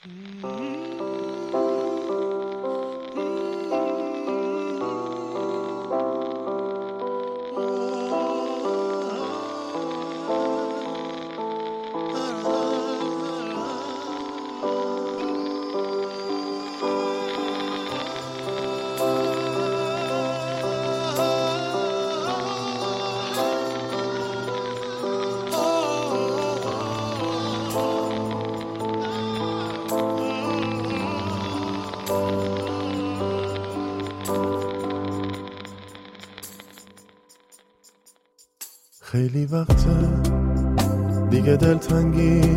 خیلی وقته دیگه دلتنگی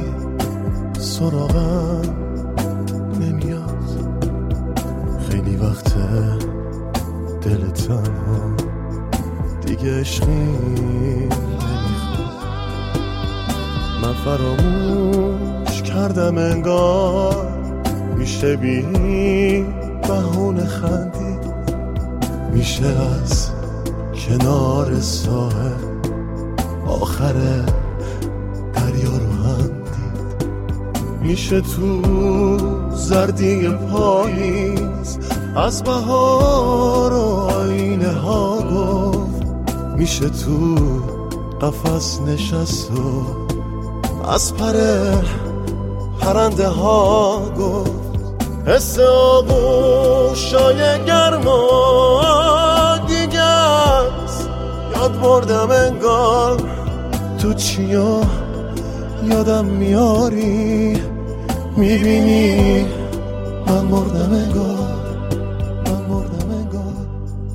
سراغم نمیاد، خیلی وقته دل تنها دیگه عشقی نمیخواد. من فراموش کردم انگار میشه بی بهونه خندی، میشه از کنار ساحل آخر دریا رو هم دید، میشه تو زردی پاییز از بهار و آینه ها گفت، میشه تو قفس نشست و از پرنده ها گفت. حس آغوشای گرما دیگه است، یاد بردم انگار تو چیا یادم میاری، میبینی من مردم انگار، من مردم انگار.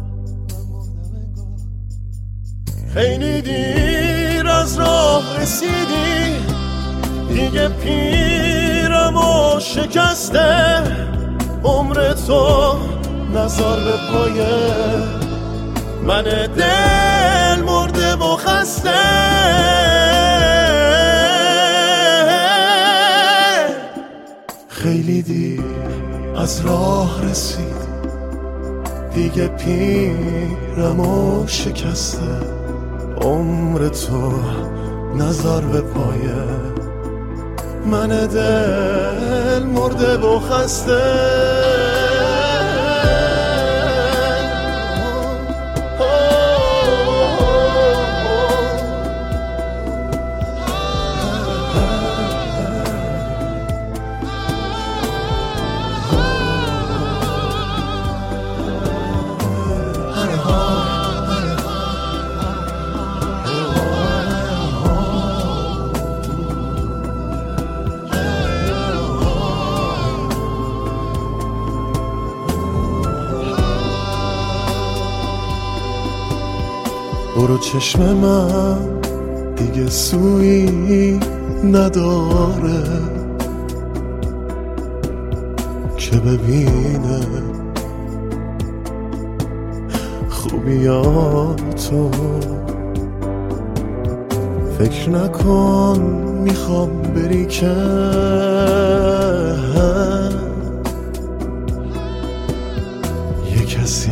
خیلی دیر از راه رسیدی، دیگه پیرم و شکسته، عمر تو نظر به پایه من دل مرده و خسته. خیلی دیر از راه رسید، دیگه پیرم و شکسته، عمر تو نظر به پایه من دل مرده و خسته. برو چشم من دیگه سویی نداره که ببینه خوبیاتو، فکر نکن میخوام بری که یه کسی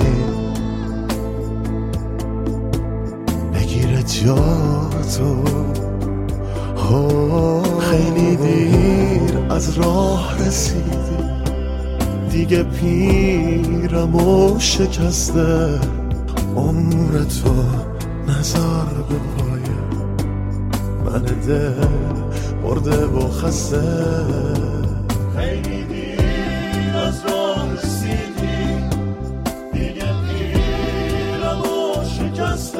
جاتو. خیلی دیر از راه رسیدی، دیگه پیرم و شکسته، عمر تو نظر به پایه من دل مرده و خسته. خیلی دیر از راه رسیدی، دیگه پیرم و شکسته،